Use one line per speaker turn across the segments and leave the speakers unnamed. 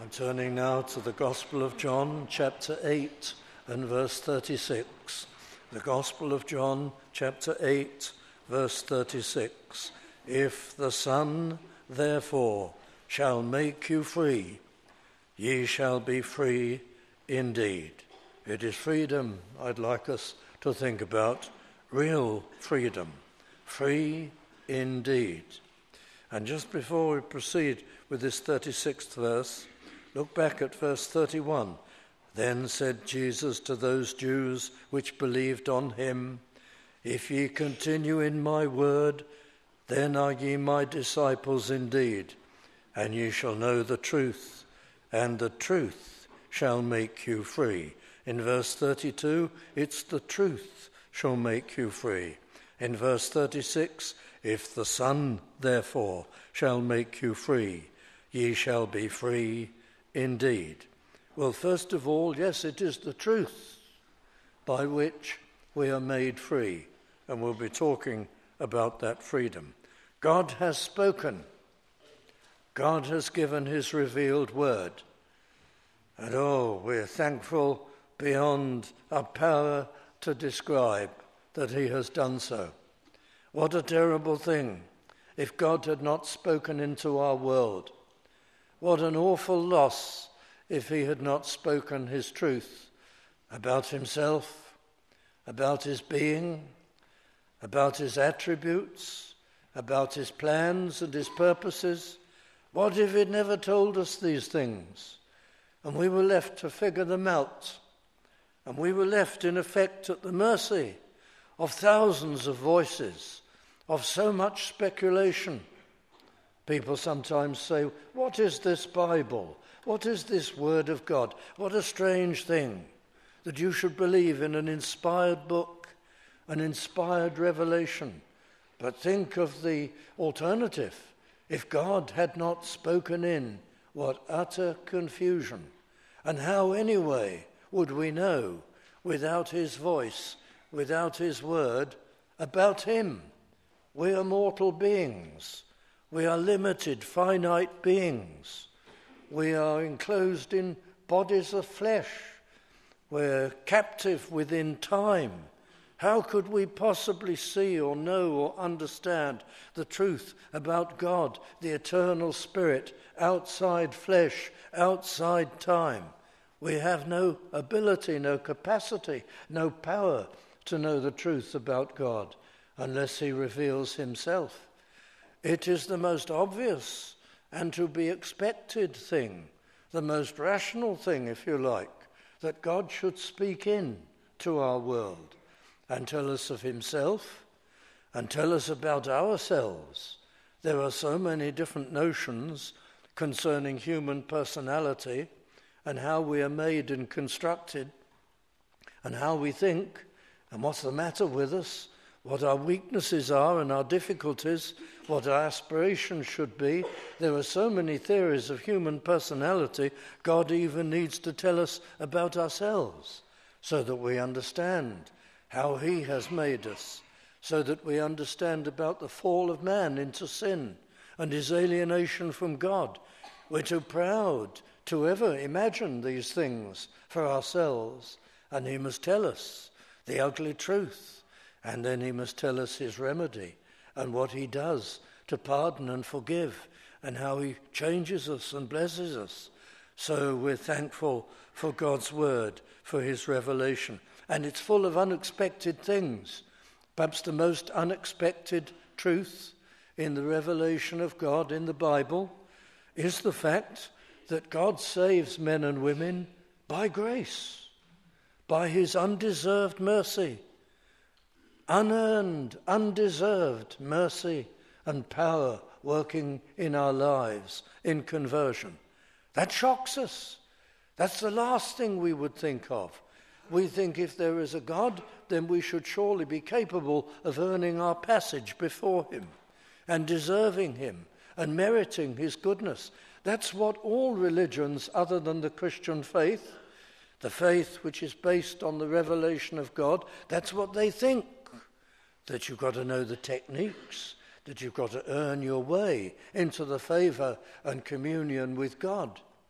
I'm turning now to the Gospel of John, chapter 8 and verse 36. The Gospel of John, chapter 8, verse 36. If the Son, therefore, shall make you free, ye shall be free indeed. It is freedom I'd like us to think about, real freedom, free indeed. And just before we proceed with this 36th verse, look back at verse 31. Then said Jesus to those Jews which believed on him, If ye continue in my word, then are ye my disciples indeed, and ye shall know the truth, and the truth shall make you free. In verse 32, it's the truth shall make you free. In verse 36, if the Son, therefore, shall make you free, ye shall be free indeed. Well, first of all, yes, it is the truth by which we are made free, and we'll be talking about that freedom. God has spoken. God has given his revealed word. And we're thankful beyond our power to describe that he has done so. What a terrible thing if God had not spoken into our world. What an awful loss if he had not spoken his truth about himself, about his being, about his attributes, about his plans and his purposes. What if he'd never told us these things and we were left to figure them out, and we were left in effect at the mercy of thousands of voices, of so much speculation? People sometimes say, what is this Bible? What is this Word of God? What a strange thing that you should believe in an inspired book, an inspired revelation. But think of the alternative. If God had not spoken in, what utter confusion. And how anyway would we know, without his voice, without his word, about him? We are mortal beings. We are limited, finite beings. We are enclosed in bodies of flesh. We're captive within time. How could we possibly see or know or understand the truth about God, the eternal Spirit, outside flesh, outside time? We have no ability, no capacity, no power to know the truth about God unless he reveals himself. It is the most obvious and to be expected thing, the most rational thing, if you like, that God should speak in to our world and tell us of himself and tell us about ourselves. There are so many different notions concerning human personality and how we are made and constructed and how we think and what's the matter with us, what our weaknesses are and our difficulties, what our aspirations should be. There are so many theories of human personality. God even needs to tell us about ourselves so that we understand how he has made us, so that we understand about the fall of man into sin and his alienation from God. We're too proud to ever imagine these things for ourselves, and he must tell us the ugly truth. And then he must tell us his remedy and what he does to pardon and forgive and how he changes us and blesses us. So we're thankful for God's word, for his revelation. And it's full of unexpected things. Perhaps the most unexpected truth in the revelation of God in the Bible is the fact that God saves men and women by grace, by his undeserved mercy. Unearned, undeserved mercy and power working in our lives in conversion. That shocks us. That's the last thing we would think of. We think if there is a God, then we should surely be capable of earning our passage before him and deserving him and meriting his goodness. That's what all religions other than the Christian faith, the faith which is based on the revelation of God, that's what they think. That you've got to know the techniques, that you've got to earn your way into the favor and communion with God.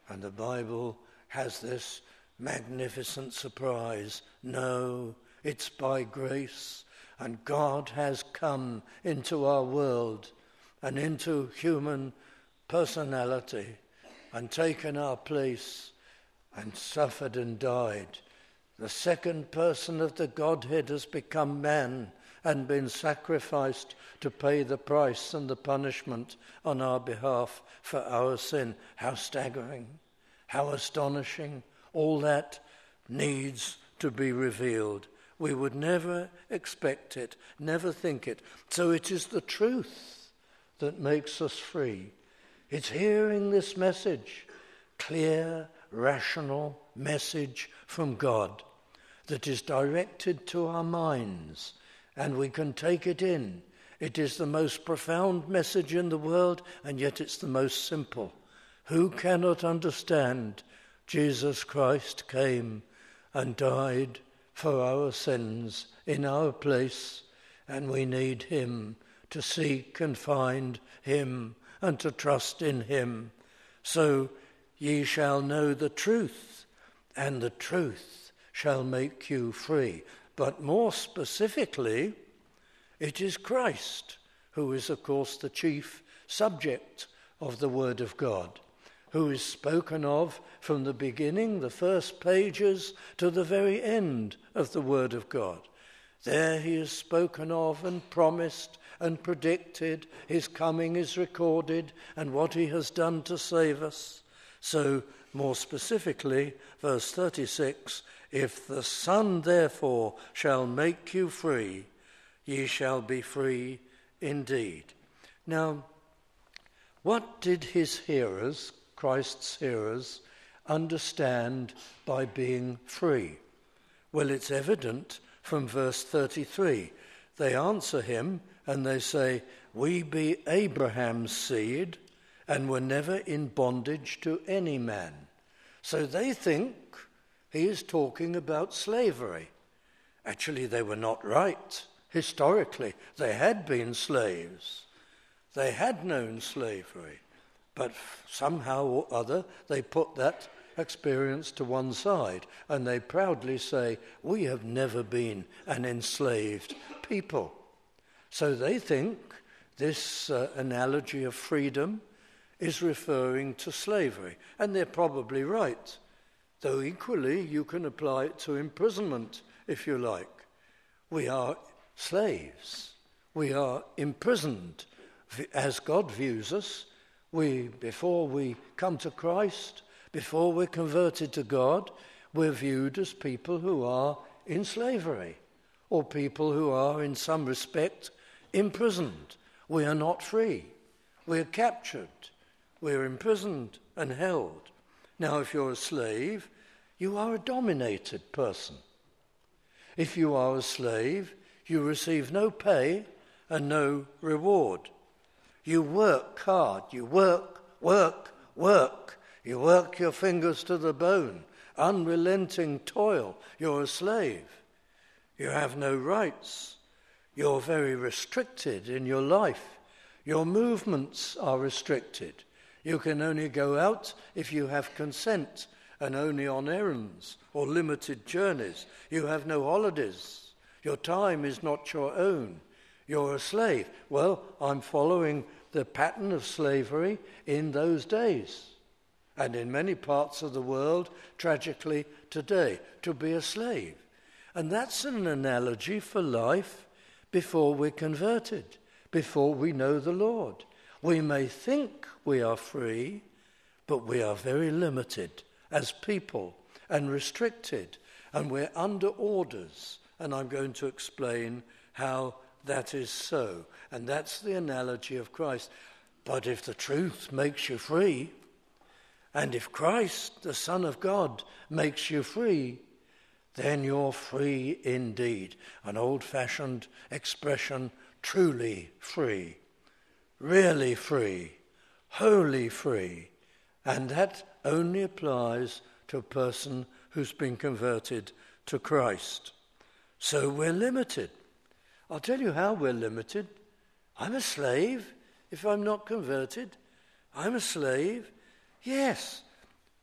And the Bible has this magnificent surprise. No, it's by grace. And God has come into our world and into human personality and taken our place and suffered and died. The second person of the Godhead has become man and been sacrificed to pay the price and the punishment on our behalf for our sin. How staggering, how astonishing. All that needs to be revealed. We would never expect it, never think it. So it is the truth that makes us free. It's hearing this message, clear, rational message from God that is directed to our minds, and we can take it in. It is the most profound message in the world, and yet it's the most simple. Who cannot understand Jesus Christ came and died for our sins in our place, and we need him to seek and find him and to trust in him. So ye shall know the truth, and the truth shall make you free. But more specifically, it is Christ who is, of course, the chief subject of the Word of God, who is spoken of from the beginning, the first pages, to the very end of the Word of God. There he is spoken of and promised and predicted. His coming is recorded and what he has done to save us. So, more specifically, verse 36, if the Son therefore shall make you free, ye shall be free indeed. Now, what did his hearers, Christ's hearers, understand by being free? Well, it's evident from verse 33. They answer him and they say, we be Abraham's seed and were never in bondage to any man. So they think he is talking about slavery. Actually, they were not right. Historically, they had been slaves. They had known slavery. But somehow or other, they put that experience to one side, and they proudly say, we have never been an enslaved people. So they think this analogy of freedom is referring to slavery, and they're probably right, though equally you can apply it to imprisonment, if you like. We are slaves. We are imprisoned. As God views us, before we come to Christ, before we're converted to God, we're viewed as people who are in slavery, or people who are, in some respect, imprisoned. We are not free. We're captured. We're imprisoned and held. Now, if you're a slave, you are a dominated person. If you are a slave, you receive no pay and no reward. You work hard. You work. You work your fingers to the bone. Unrelenting toil. You're a slave. You have no rights. You're very restricted in your life. Your movements are restricted. You can only go out if you have consent, and only on errands or limited journeys. You have no holidays. Your time is not your own. You're a slave. Well, I'm following the pattern of slavery in those days, and in many parts of the world, tragically today, to be a slave. And that's an analogy for life before we're converted, before we know the Lord. We may think we are free, but we are very limited as people and restricted, and we're under orders. And I'm going to explain how that is so. And that's the analogy of Christ. But if the truth makes you free, and if Christ, the Son of God, makes you free, then you're free indeed. An old-fashioned expression, truly free, really free, wholly free. And that only applies to a person who's been converted to Christ. So we're limited. I'll tell you how we're limited. I'm a slave if I'm not converted. I'm a slave. Yes,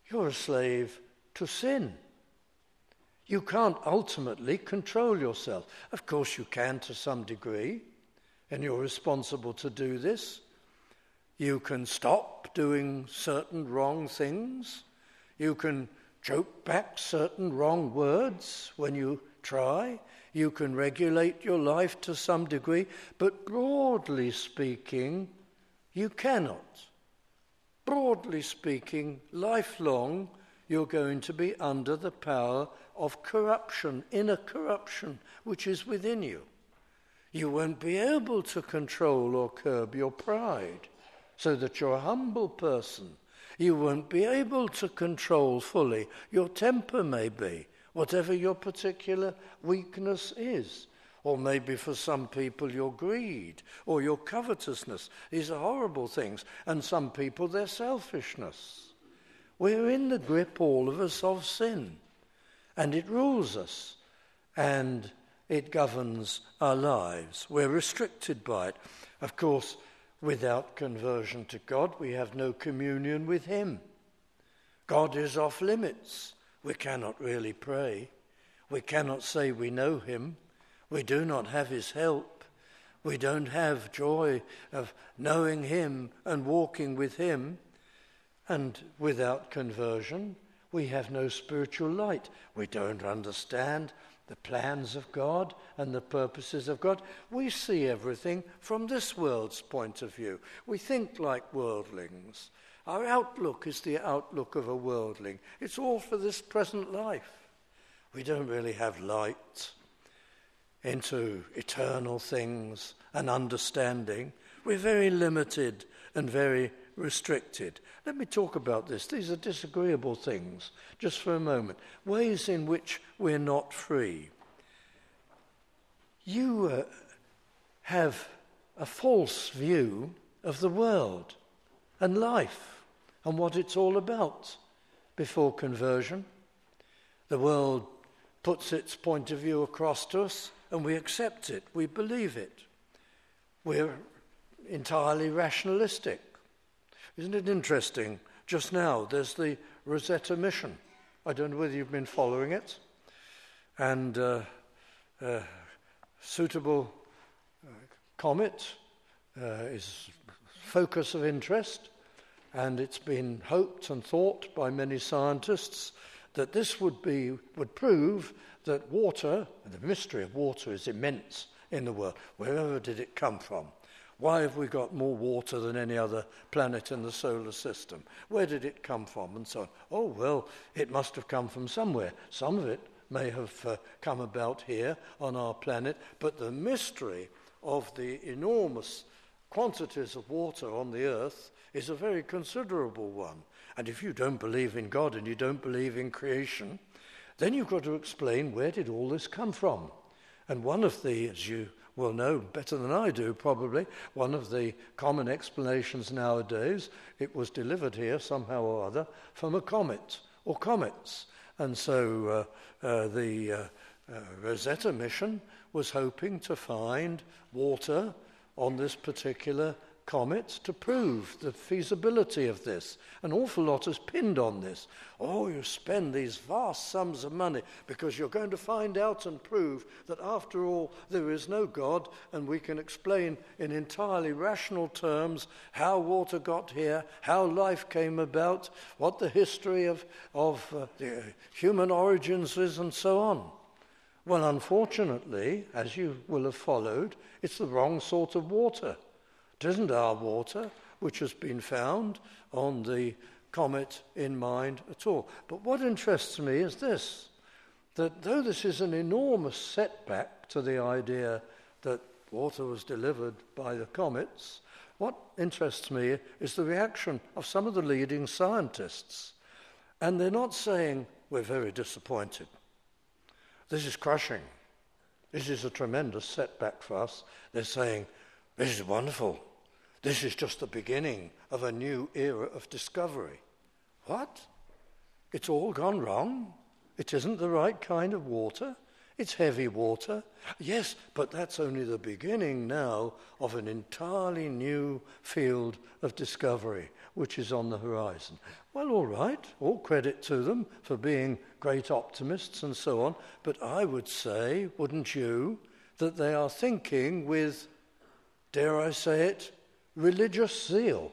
you're a slave to sin. You can't ultimately control yourself. Of course you can to some degree, and you're responsible to do this. You can stop doing certain wrong things. You can choke back certain wrong words when you try. You can regulate your life to some degree, but broadly speaking, you cannot. Broadly speaking, lifelong, you're going to be under the power of corruption, inner corruption, which is within you. You won't be able to control or curb your pride, so that you're a humble person. You won't be able to control fully your temper, maybe, whatever your particular weakness is. Or maybe for some people your greed or your covetousness. These are horrible things. And some people their selfishness. We're in the grip, all of us, of sin. And it rules us. And it governs our lives. We're restricted by it. Of course, without conversion to God, we have no communion with him. God is off limits. We cannot really pray. We cannot say we know him. We do not have his help. We don't have joy of knowing him and walking with him. And without conversion, we have no spiritual light. We don't understand the plans of God and the purposes of God. We see everything from this world's point of view. We think like worldlings. Our outlook is the outlook of a worldling. It's all for this present life. We don't really have light into eternal things and understanding. We're very limited and very restricted. Let me talk about this. These are disagreeable things, just for a moment. Ways in which we're not free. You have a false view of the world and life and what it's all about before conversion. The world puts its point of view across to us, and we accept it, we believe it. We're entirely rationalistic. Isn't it interesting? Just now, there's the Rosetta mission. I don't know whether you've been following it. And suitable comet is focus of interest, and it's been hoped and thought by many scientists that this would prove that water, the mystery of water is immense in the world. Wherever did it come from? Why have we got more water than any other planet in the solar system? Where did it come from? And so on. Oh, well, it must have come from somewhere. Some of it may have come about here on our planet, but the mystery of the enormous quantities of water on the earth is a very considerable one. And if you don't believe in God and you don't believe in creation, then you've got to explain, where did all this come from? And one of the, as you will know better than I do probably, one of the common explanations nowadays, it was delivered here somehow or other from a comet or comets. And so the Rosetta mission was hoping to find water on this particular comet to prove the feasibility of this. An awful lot is pinned on this. Oh, you spend these vast sums of money because you're going to find out and prove that after all there is no God, and we can explain in entirely rational terms how water got here, how life came about, what the history of the human origins is, and so on. Well, unfortunately, as you will have followed, it's the wrong sort of water. It isn't our water, which has been found on the comet in mind at all. But what interests me is this, that though this is an enormous setback to the idea that water was delivered by the comets, what interests me is the reaction of some of the leading scientists. And they're not saying, we're very disappointed. This is crushing. This is a tremendous setback for us. They're saying, this is wonderful. This is just the beginning of a new era of discovery. What? It's all gone wrong? It isn't the right kind of water? It's heavy water. Yes, but that's only the beginning now of an entirely new field of discovery, which is on the horizon. Well, all right, all credit to them for being great optimists and so on, but I would say, wouldn't you, that they are thinking with, dare I say it, religious zeal.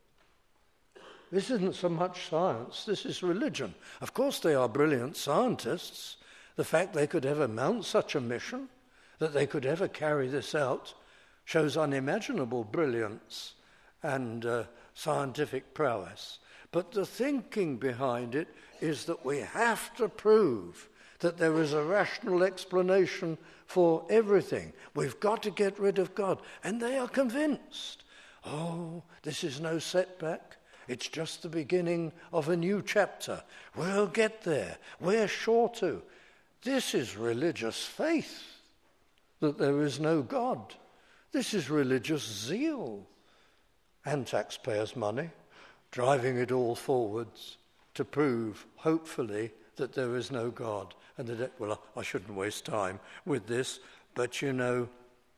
This isn't so much science, this is religion. Of course they are brilliant scientists. The fact they could ever mount such a mission, that they could ever carry this out, shows unimaginable brilliance and scientific prowess. But the thinking behind it is that we have to prove that there is a rational explanation for everything. We've got to get rid of God. And they are convinced. Oh, this is no setback. It's just the beginning of a new chapter. We'll get there. We're sure to. This is religious faith, that there is no God. This is religious zeal and taxpayers' money, driving it all forwards to prove, hopefully, that there is no God. And that, well, I shouldn't waste time with this, but you know,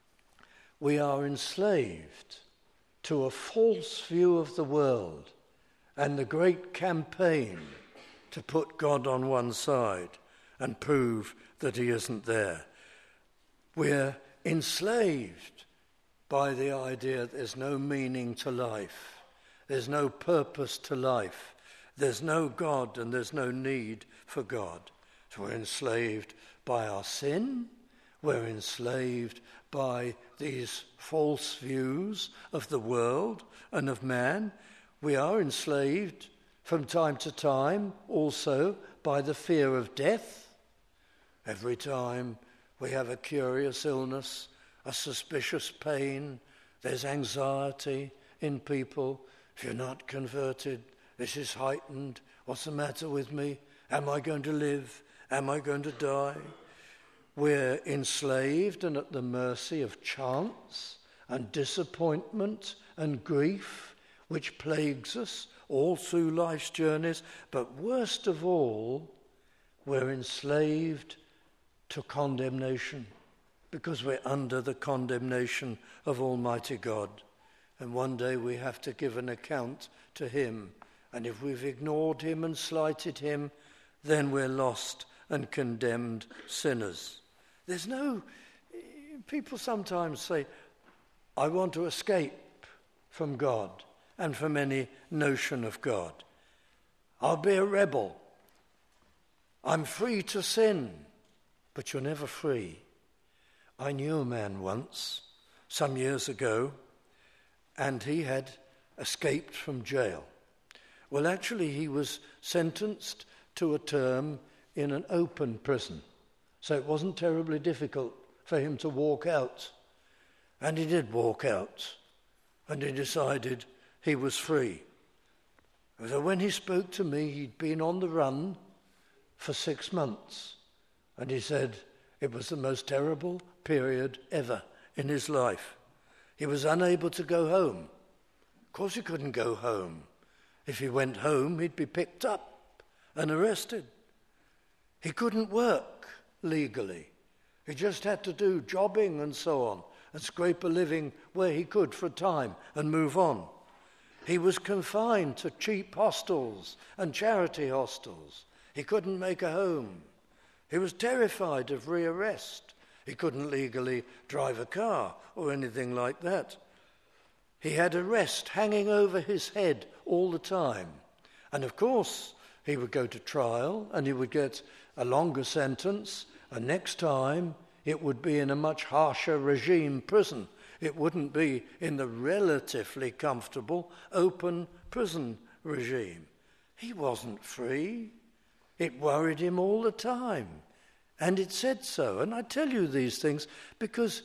we are enslaved to a false view of the world and the great campaign to put God on one side and prove that he isn't there. We're enslaved by the idea that there's no meaning to life, there's no purpose to life, there's no God and there's no need for God. So we're enslaved by our sin, we're enslaved by these false views of the world and of man. We are enslaved from time to time also by the fear of death. Every time we have a curious illness, a suspicious pain, there's anxiety in people. If you're not converted, this is heightened. What's the matter with me? Am I going to live? Am I going to die? We're enslaved and at the mercy of chance and disappointment and grief, which plagues us all through life's journeys. But worst of all, we're enslaved to condemnation, because we're under the condemnation of Almighty God. And one day we have to give an account to him. And if we've ignored him and slighted him, then we're lost and condemned sinners. People sometimes say, I want to escape from God and from any notion of God. I'll be a rebel. I'm free to sin. But you're never free. I knew a man once, some years ago, and he had escaped from jail. Well, actually, he was sentenced to a term in an open prison, so it wasn't terribly difficult for him to walk out. And he did walk out, and he decided he was free. So when he spoke to me, he'd been on the run for 6 months. And he said it was the most terrible period ever in his life. He was unable to go home. Of course he couldn't go home. If he went home, he'd be picked up and arrested. He couldn't work legally. He just had to do jobbing and so on and scrape a living where he could for a time and move on. He was confined to cheap hostels and charity hostels. He couldn't make a home. He was terrified of rearrest. He couldn't legally drive a car or anything like that. He had arrest hanging over his head all the time. And of course, he would go to trial and he would get a longer sentence, and next time it would be in a much harsher regime prison. It wouldn't be in the relatively comfortable open prison regime. He wasn't free. It worried him all the time, and it said so. And I tell you these things because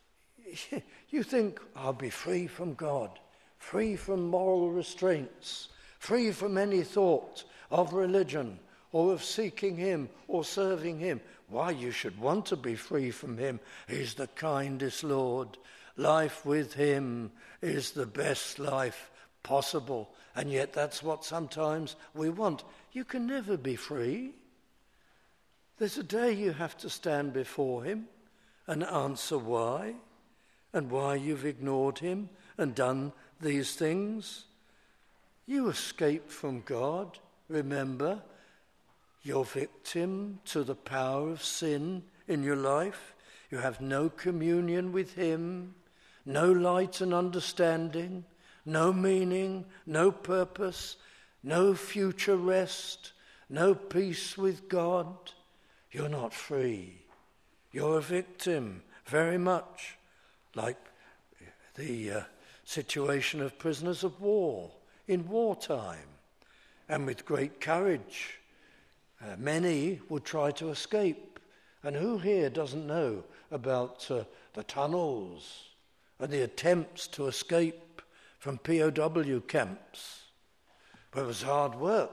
you think, I'll be free from God, free from moral restraints, free from any thought of religion or of seeking him or serving him. Why, you should want to be free from him. He's the kindest Lord. Life with him is the best life possible. And yet that's what sometimes we want. You can never be free. There's a day you have to stand before him and answer why, and why you've ignored him and done these things. You escape from God. Remember, you're victim to the power of sin in your life. You have no communion with him, no light and understanding, no meaning, no purpose, no future rest, no peace with God. You're not free. You're a victim, very much like the situation of prisoners of war in wartime. And with great courage, many would try to escape. And who here doesn't know about the tunnels and the attempts to escape from POW camps? But it was hard work.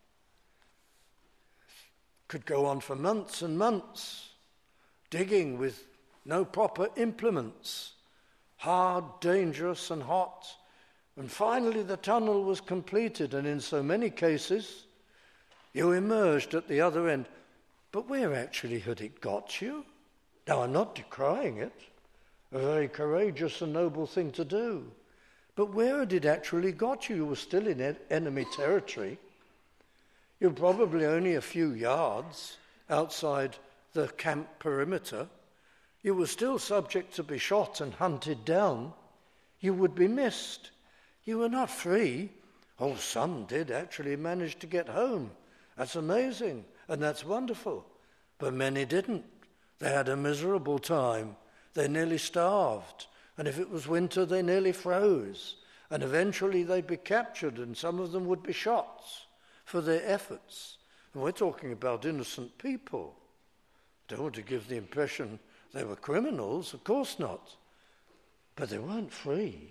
Could go on for months and months, digging with no proper implements, hard, dangerous and hot. And finally the tunnel was completed, and in so many cases you emerged at the other end. But where actually had it got you? Now, I'm not decrying it, a very courageous and noble thing to do. But where had it actually got you? You were still in enemy territory. You're probably only a few yards outside the camp perimeter. You were still subject to be shot and hunted down. You would be missed. You were not free. Oh, some did actually manage to get home. That's amazing, and that's wonderful. But many didn't. They had a miserable time. They nearly starved. And if it was winter, they nearly froze. And eventually they'd be captured, and some of them would be shot for their efforts. And we're talking about innocent people. I don't want to give the impression they were criminals, of course not. But they weren't free.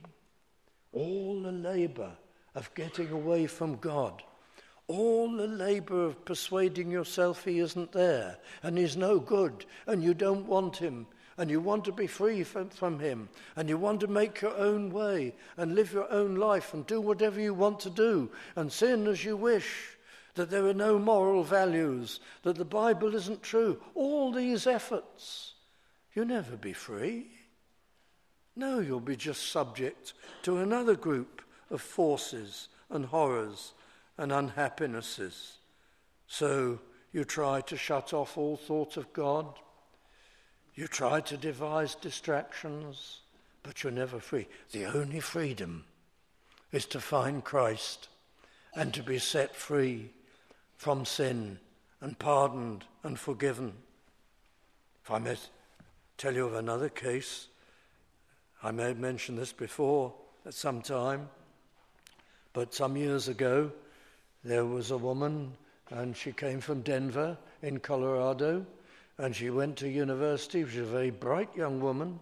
All the labor of getting away from God, all the labor of persuading yourself he isn't there and he's no good and you don't want him and you want to be free from him and you want to make your own way and live your own life and do whatever you want to do and sin as you wish, that there are no moral values, that the Bible isn't true. All these efforts, you'll never be free. No, you'll be just subject to another group of forces and horrors and unhappinesses. So you try to shut off all thought of God. You try to devise distractions, but you're never free. The only freedom is to find Christ and to be set free from sin and pardoned and forgiven. If I may tell you of another case, I may have mentioned this before at some time, but some years ago there was a woman and she came from Denver in Colorado and she went to university. She was a very bright young woman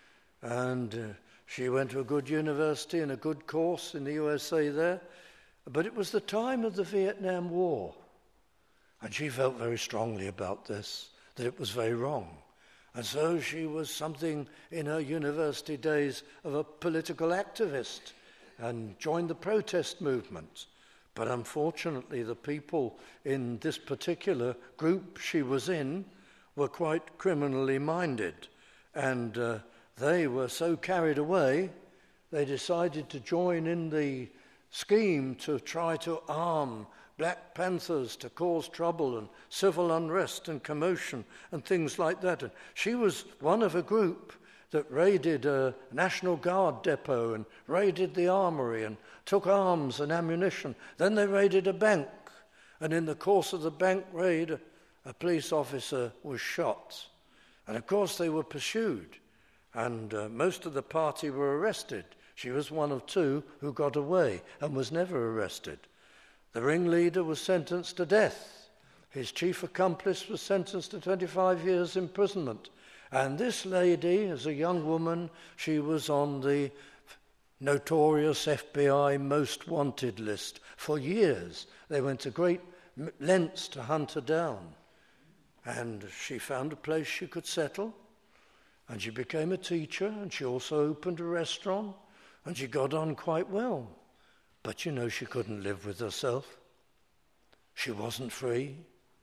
and she went to a good university and a good course in the USA there. But it was the time of the Vietnam War and she felt very strongly about this, that it was very wrong. And so she was something in her university days of a political activist and joined the protest movement. But unfortunately, the people in this particular group she was in were quite criminally minded. And they were so carried away, they decided to join in the scheme to try to arm Black Panthers to cause trouble and civil unrest and commotion and things like that. And she was one of a group that raided a National Guard depot and raided the armory and took arms and ammunition. Then they raided a bank, and in the course of the bank raid, a police officer was shot. And of course they were pursued, and most of the party were arrested. She was one of two who got away and was never arrested. The ringleader was sentenced to death. His chief accomplice was sentenced to 25 years imprisonment. And this lady, as a young woman, she was on the notorious FBI most wanted list. For years, they went to great lengths to hunt her down. And she found a place she could settle. And she became a teacher, and she also opened a restaurant, and she got on quite well. But you know, she couldn't live with herself. She wasn't free.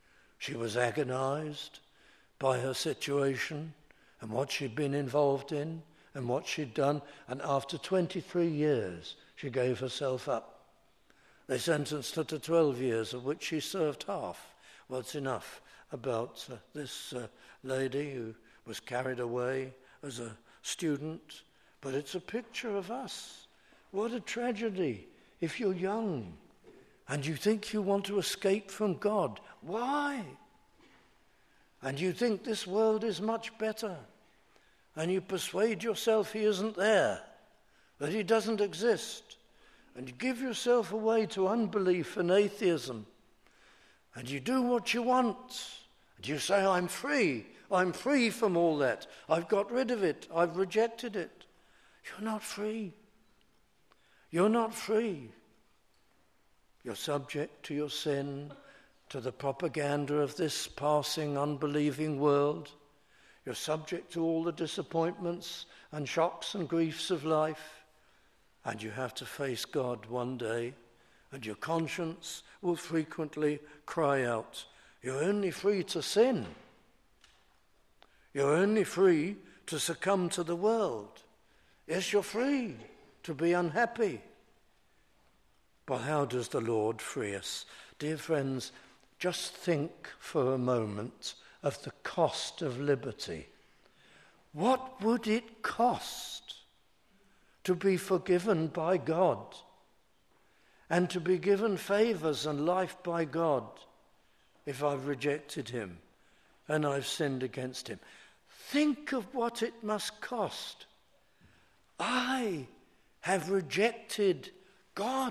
She was agonized by her situation and what she'd been involved in and what she'd done. And after 23 years, she gave herself up. They sentenced her to 12 years, of which she served half. Well, it's enough about this lady who was carried away as a student. But it's a picture of us. What a tragedy if you're young and you think you want to escape from God. Why? And you think this world is much better. And you persuade yourself he isn't there, that he doesn't exist. And you give yourself away to unbelief and atheism. And you do what you want. And you say, I'm free. I'm free from all that. I've got rid of it. I've rejected it. You're not free. You're not free. You're subject to your sin, to the propaganda of this passing, unbelieving world. You're subject to all the disappointments and shocks and griefs of life. And you have to face God one day, and your conscience will frequently cry out, you're only free to sin. You're only free to succumb to the world. Yes, you're free to be unhappy. But how does the Lord free us? Dear friends, just think for a moment of the cost of liberty. What would it cost to be forgiven by God and to be given favors and life by God if I've rejected him and I've sinned against him? Think of what it must cost. I have rejected God.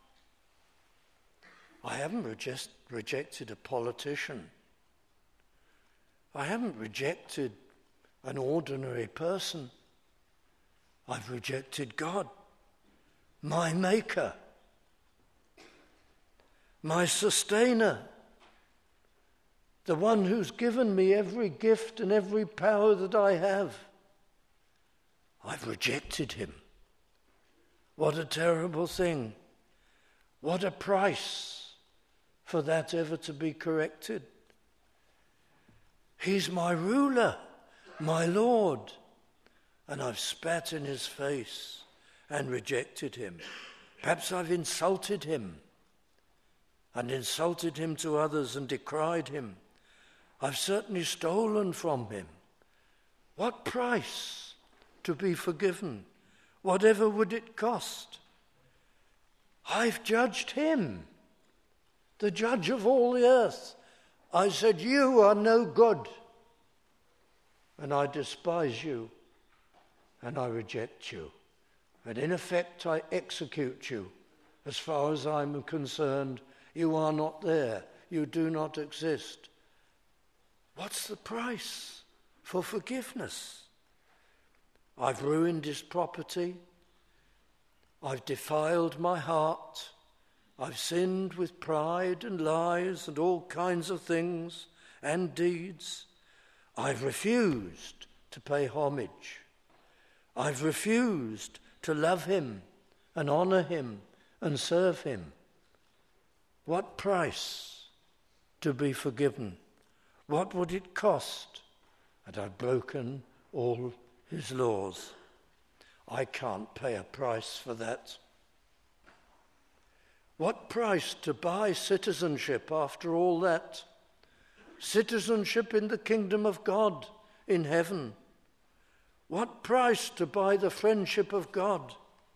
I haven't rejected a politician. I haven't rejected an ordinary person. I've rejected God, my maker, my sustainer, the one who's given me every gift and every power that I have. I've rejected him. What a terrible thing. What a price for that ever to be corrected. He's my ruler, my Lord, and I've spat in his face and rejected him. Perhaps I've insulted him and insulted him to others and decried him. I've certainly stolen from him. What price to be forgiven? Whatever would it cost? I've judged him, the judge of all the earth. I said, you are no good, and I despise you, and I reject you. And in effect, I execute you. As far as I'm concerned, you are not there. You do not exist. What's the price for forgiveness? I've ruined his property. I've defiled my heart. I've sinned with pride and lies and all kinds of things and deeds. I've refused to pay homage. I've refused to love him and honor him and serve him. What price to be forgiven? What would it cost? And I've broken all his laws. I can't pay a price for that. What price to buy citizenship after all that? Citizenship in the kingdom of God in heaven. What price to buy the friendship of God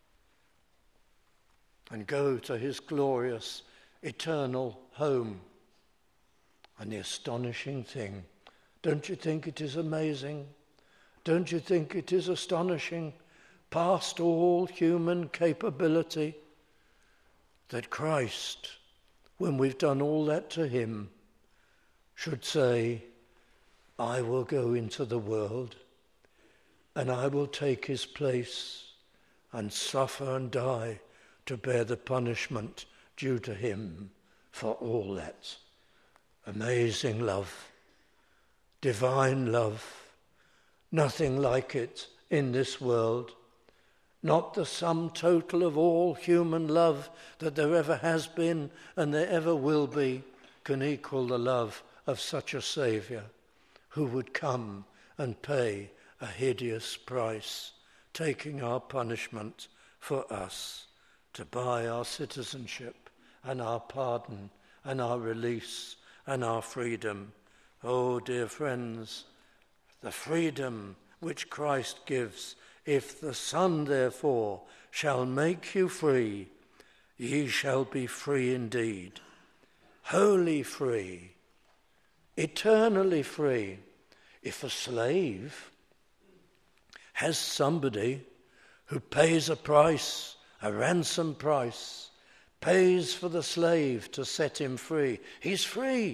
and go to his glorious eternal home? And the astonishing thing, don't you think it is amazing? Don't you think it is astonishing, past all human capability, that Christ, when we've done all that to him, should say, I will go into the world and I will take his place and suffer and die to bear the punishment due to him for all that. Amazing love, divine love, nothing like it in this world. Not the sum total of all human love that there ever has been and there ever will be can equal the love of such a Saviour who would come and pay a hideous price, taking our punishment for us, to buy our citizenship and our pardon and our release and our freedom. Oh, dear friends, the freedom which Christ gives, if the Son therefore shall make you free, ye shall be free indeed, wholly free, eternally free. If a slave has somebody who pays a price, a ransom price, pays for the slave to set him free, he's free.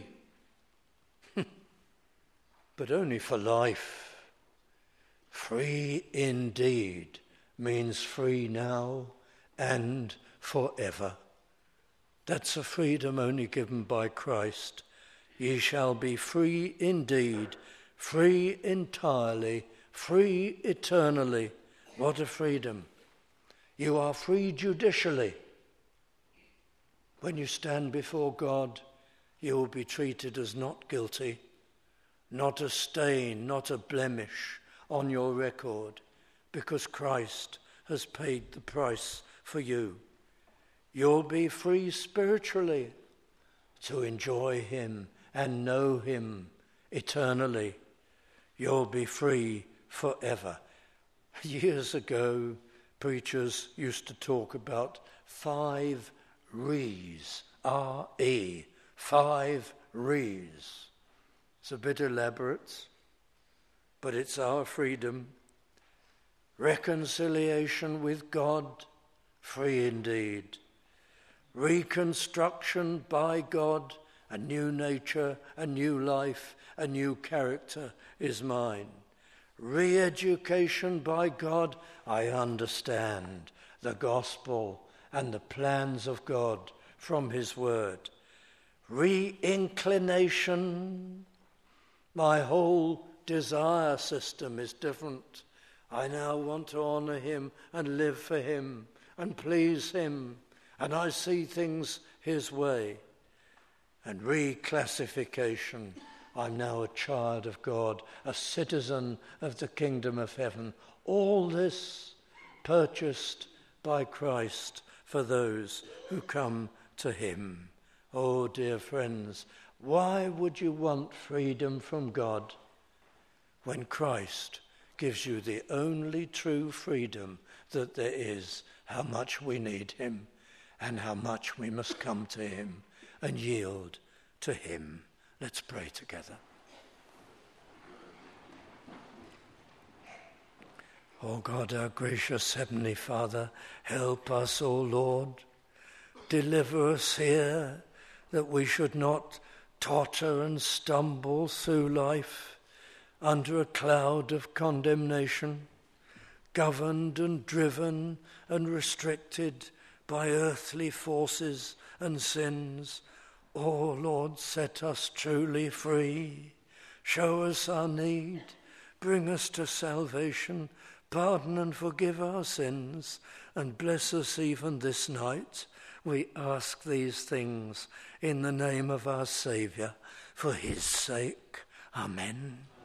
But only for life. Free indeed means free now and forever. That's a freedom only given by Christ. Ye shall be free indeed, free entirely, free eternally. What a freedom. You are free judicially. When you stand before God, you will be treated as not guilty, not a stain, not a blemish on your record, because Christ has paid the price for you. You'll be free spiritually to enjoy him and know him eternally. You'll be free forever. Years ago, preachers used to talk about 5 Re's, R-E, 5 Re's. It's a bit elaborate, but it's our freedom. Reconciliation with God, free indeed. Reconstruction by God, a new nature, a new life, a new character is mine. Re-education by God, I understand the gospel and the plans of God from his word. Re-inclination, my whole desire system is different. I now want to honor him and live for him and please him, and I see things his way. And reclassification, I'm now a child of God, a citizen of the kingdom of heaven. All this purchased by Christ for those who come to him. Oh, dear friends, why would you want freedom from God when Christ gives you the only true freedom that there is? How much we need him and how much we must come to him and yield to him. Let's pray together. Oh God, our gracious Heavenly Father, help us, O Lord. Deliver us here, that we should not totter and stumble through life under a cloud of condemnation, governed and driven and restricted by earthly forces and sins. Oh Lord, set us truly free. Show us our need. Bring us to salvation. Pardon and forgive our sins, and bless us even this night. We ask these things in the name of our Saviour, for his sake. Amen.